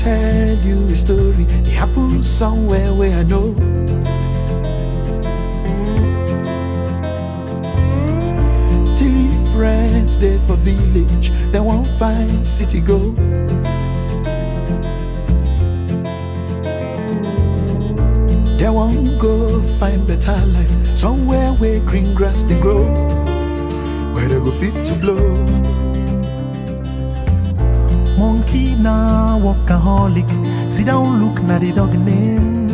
tell you a story. It happened somewhere where I know. Three friends there for village, they won't find city go. They won't go find better life somewhere where green grass they grow, where they go fit to blow. Monkey na workaholic, sit down look na the dog name.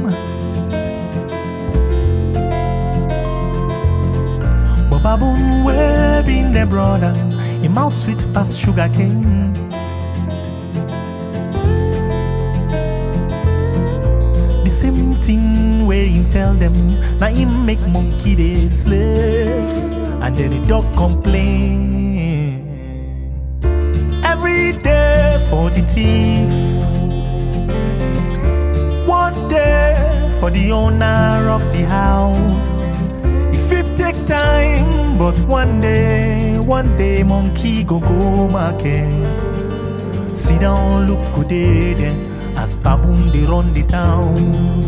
But baboon way been their brother, him mouth sweet past sugar cane. The same thing way him tell them, now him make monkey they slave, and then the dog complain. Every day for the thief, one day for the owner of the house. If it take time, but one day monkey go market. Sit down, look good then, as baboon they run the town.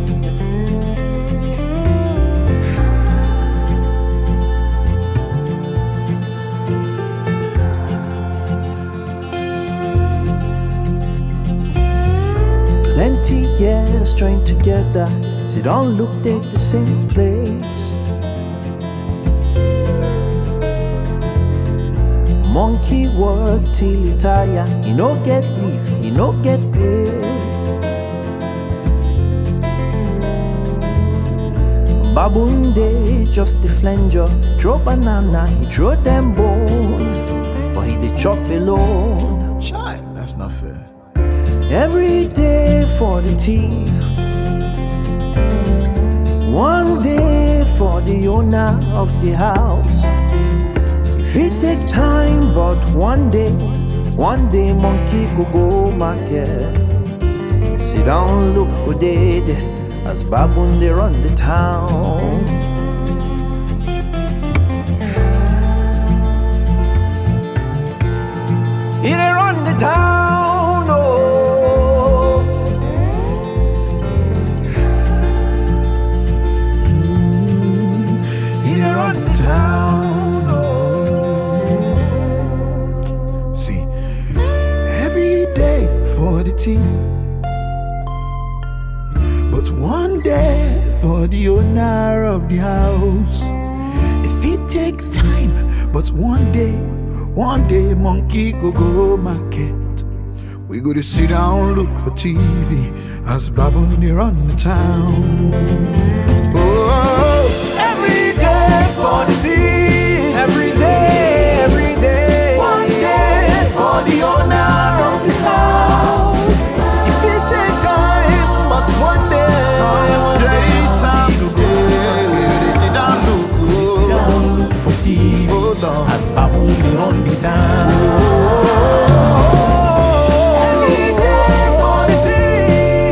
Plenty years joined together, so don't look at the same place. Monkey work till he tire, he no get leave, he no get pay. Baboon day just the flanger, throw banana, he throw them bone, but he dey chop alone. Shy, that's not fair. Every day for the thief, one day for the owner of the house. If it take time, but one day monkey go market. Sit down, look good dead, as baboon they run the town. He they run the town, oh. He they run the town, oh. See, every day for the thief, but one day for the owner of the house. If it take time, but one day monkey go market. We go to sit down, look for TV, as baboon they run the town. Oh, Every day for the thief, Every day. one day for the owner of the house. If it take time, but one day they sit down, look for TV, hold on. as baboon they run the town. Every day for the thief,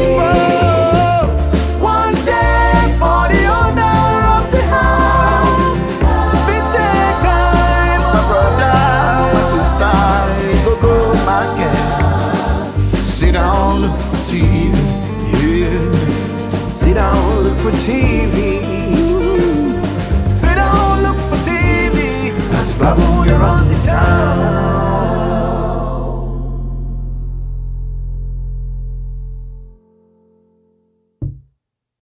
one day for the owner of the house. If it take time, My brother, my sister, go market. Sit down, look for TV, yeah. Sit down, look for TV.